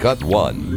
Cut 1.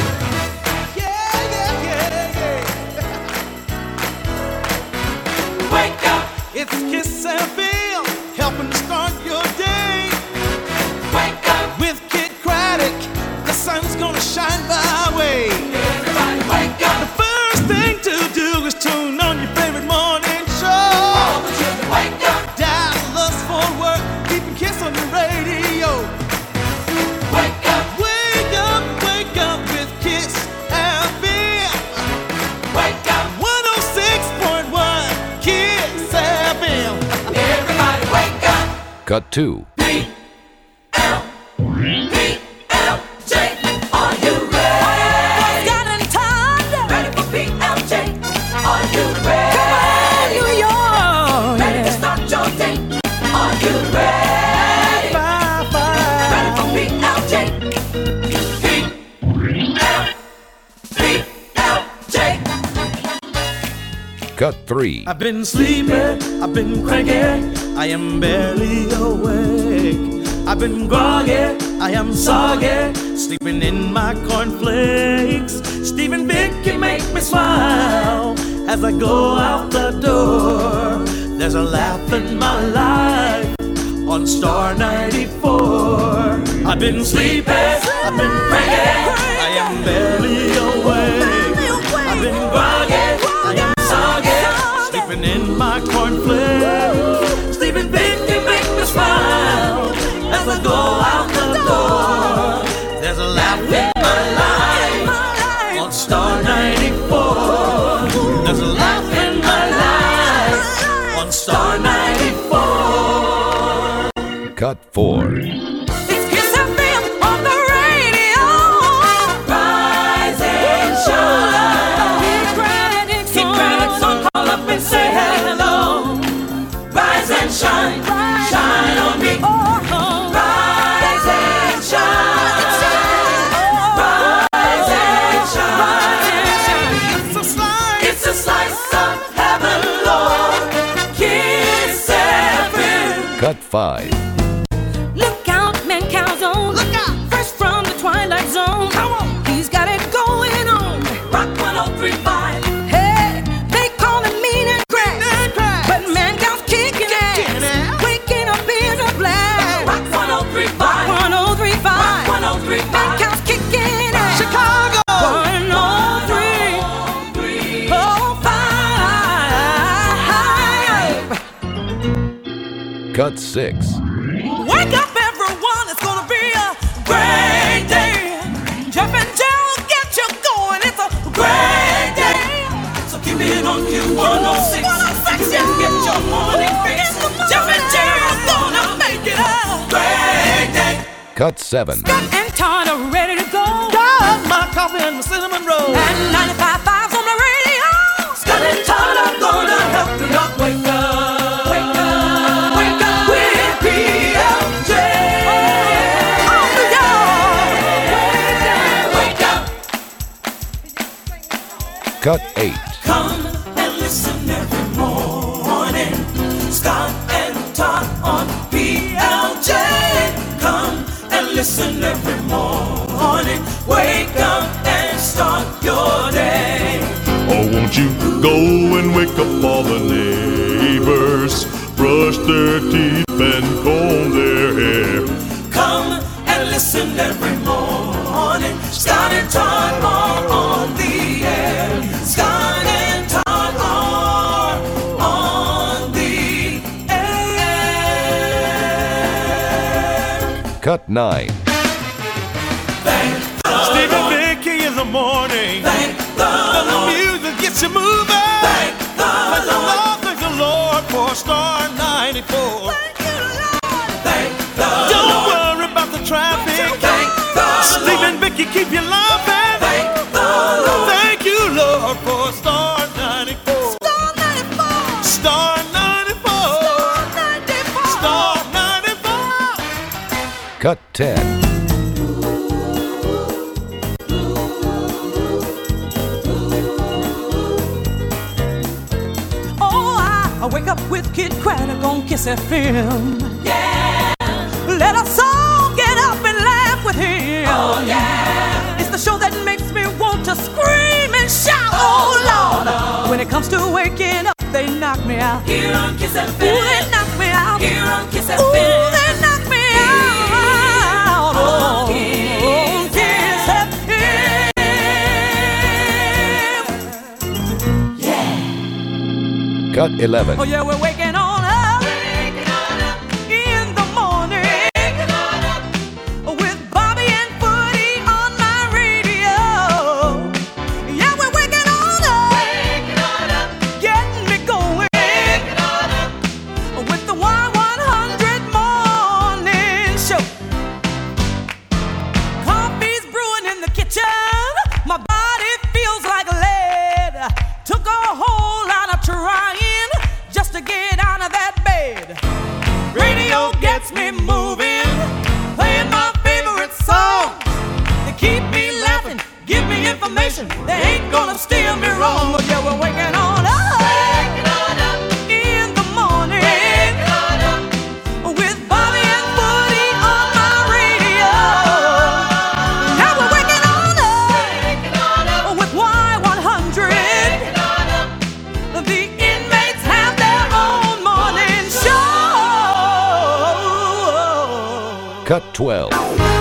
Wake up! It's Kiss FM, helping to start your day. Wake up! With Kid Craddock, the sun's gonna shine my way. Everybody wake up! The first thing to do is tune on your favorite morning show. All the children wake up! Dallas Fort Worth, keeping Kiss on the radio. Wake up! Wake up, wake up with Kiss FM. Wake up! 106.1 Kiss FM. Everybody wake up! Cut 2. PLJ, are you ready? Got in time. Ready for PLJ? Are you ready? Come on, New York. Ready to start your day? Are you ready? Ready for PLJ? PLJ. Cut 3. I've been sleeping, I've been cranky, I am barely awake. I've been groggy, I am soggy, sleeping in my cornflakes. Stephen Vicky make me smile as I go out the door. There's a laugh in my life on Star 94. I've been sleeping, I've been cranky, I am barely awake. I've been groggy, I am soggy, sleeping in my cornflakes. Stephen Vicky make me smile as I go out the door. There's a laugh in my life on Star 94. There's a laugh in my life on Star 94. Cut 4. It's Kiss FM on the radio. Rise and shine. Keep Craddock's on, call up and say hello. Rise and shine, shine on me. Rise and shine, rise and shine. It's a slice of heaven, Lord. Kiss FM. Cut 5. Look out, man, Calzone. Look out. Fresh from the Twilight Zone. Come on. He's got it going on. Rock 103.5. Hey, they call him mean and crack. And crack. But man, Cal's kicking Kicking ass. ass. Waking up in a blast. Rock 103.5. 1035. 103.5. Man, Cal's kicking ass. Chicago. 103.5. Cut 6. Wake up, everyone. It's gonna be a great day. Jeff and Gerald get you going. It's a great day. So keep it on Q106. You can get your morning fix. Jeff and Gerald gonna make it a great day. Cut 7. Scott and Todd are ready to go. Got my coffee and my cinnamon roll. And 95.5's on the radio. Scott and Todd are gonna help you not wake up. Wake up, wake up with PLJ. Oh, New York. Wake up. Cut 8. Come and listen every morning. Scott and Todd on PLJ. Come and listen every morning. Wake up and start your day. Oh, won't you go and wake up all the neighbors, brush their teeth and comb their hair. Come and listen every morning. Scott and Todd are on the air. Scott and Todd are on the air. Cut 9. Thank the Stephen Lord. Vicky in the morning. Thank the The Lord. music gets you moving. Thank the Lord. Thank the Lord for Star 94. Thank the Don't Lord. worry about the traffic. Thank the Stephen Lord. Vicky keep you laughing. Thank the Lord. Thank you, Lord, for Star 94. Star 94. Star 94. Cut 10. I wake up with Kid Craddock on Kiss FM. Yeah. Let us all get up and laugh with him. Oh, yeah. comes to waking up, they knock me out. Here on Kiss FM. Ooh, they knock me out. Here on Kiss FM. Ooh, they knock me out. Oh, Kiss FM. Cut 11. Oh yeah, we're waking on up. In the morning. With Bobby and Woody on my radio. Yeah, we're waking on up. Getting me going. With the Y100 morning show. Coffee's brewing in the kitchen. My body feels like lead. Took a whole lot of trying just to get out of that bed. Radio gets me moving, playing my favorite song. They keep me laughing, give me information. They ain't gonna steer me wrong. But yeah, we're waking on up. In the morning. With Bobby and Woody on my radio. Now we're waking on up. With Y100. The inmates have their own morning show. Cut 12.